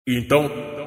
Então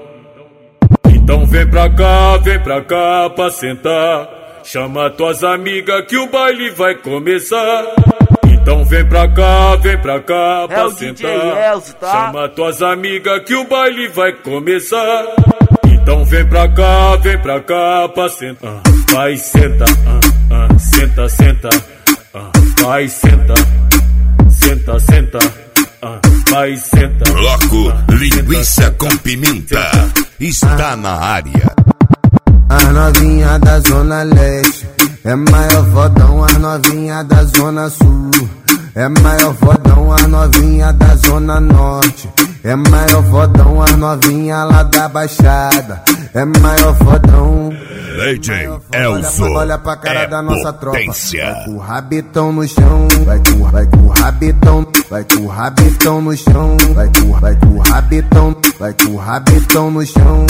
vem pra cá pra sentar. Chama tuas amigas que o baile vai começar. Então vem pra cá pra sentar. Elzo, tá? Chama tuas amigas que o baile vai começar. Então vem pra cá pra sentar. Vai senta, senta, senta. Vai senta, senta, senta. Vai senta. Bloco Linguiça com Pimenta está na área. As novinha da Zona Leste é maior fodão, as novinha da Zona Sul é maior fodão, as novinha da Zona Norte é maior fodão, as novinha lá da Baixada é maior fodão. DJ Elzo, olha pra cara da nossa potência. Tropa. Vai com o rabitão no chão, vai com o rabitão, vai com o rabitão no chão, vai com o rabitão, vai com o rabitão no chão,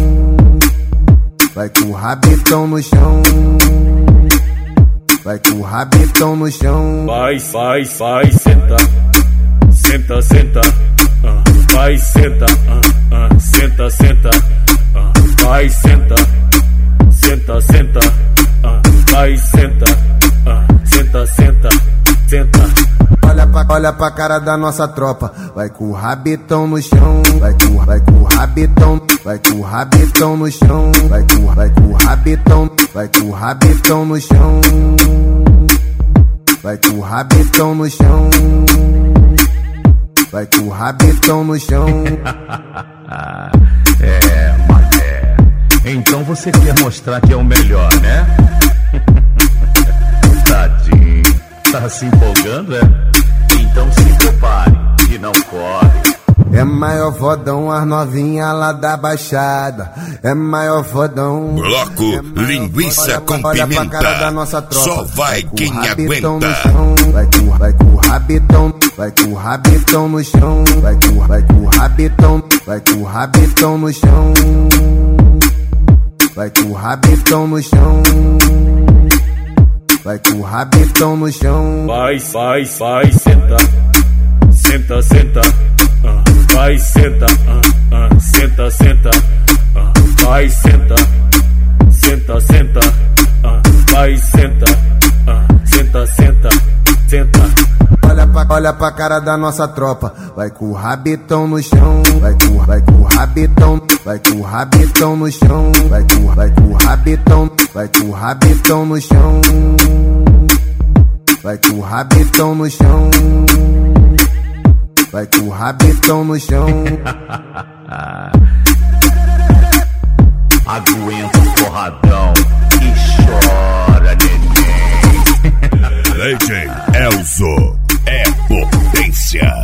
vai com o rabitão no chão, vai com o rabitão no chão. Vai senta, senta, senta. Vai senta, senta, senta. Vai senta, senta, senta. Vai senta, senta, senta, senta. Olha pra cara da nossa tropa. Vai com o rabitão no chão, vai com o rabitão, vai com o rabitão no chão, vai com o rabitão, vai com o rabitão no chão, vai com o rabitão no chão, vai com o rabitão no chão. É, mané. Então você quer mostrar que é o melhor, né? Tadinho, tá se empolgando, é? Então se prepare e não corre. É maior fodão, as novinha lá da Baixada é maior fodão. Bloco Linguiça com Pimenta, só vai quem aguenta. Vai com o rabitão, vai com o rabitão no chão, vai com o rabitão, vai com o rabitão no chão, vai com o rabitão no chão, vai com o rabitão no chão. Vai senta, senta, senta. Vai senta, senta, senta. Vai senta, senta, senta. Vai senta, senta, senta, senta. Olha pra cara da nossa tropa. Vai com o rabitão no chão, vai com o rabitão, vai com o rabitão no chão, vai com o rabitão, vai com o rabitão no chão, vai com o rabitão no chão, vai com o rabitão no chão. Aguenta o porradão e chora, neném. DJ Elzo é potência.